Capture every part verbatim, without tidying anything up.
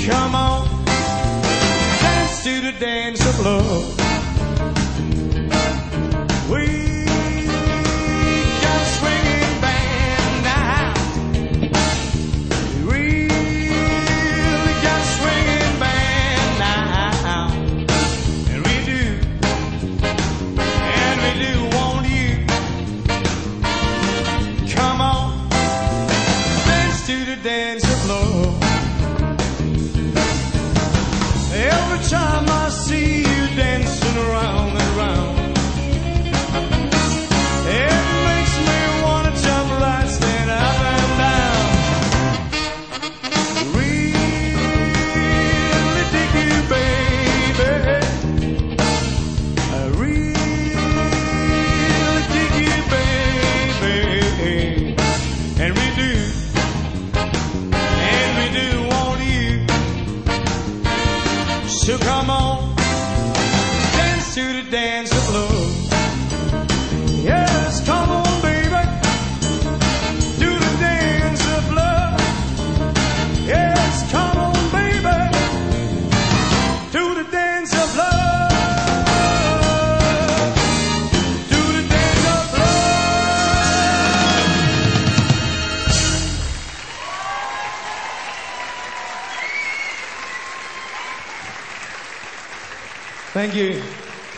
Come on, dance to the dance of love. We got a swinging band now. We really got a swinging band now. And we do, and we do want you. Come on, dance to the dance of love. Every time I see you dancing around and around, it makes me wanna jump right stand up and down. Really dig you, baby. I really dig you, baby. And we do, and we do want you. So come on, dance to the dance of love. Yes, come on, baby, do the dance of love. Yes, come on, baby, do the dance of love. Do the dance of love. Thank you.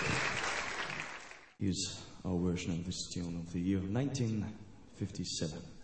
Here's our version of this tune of the year nineteen fifty-seven.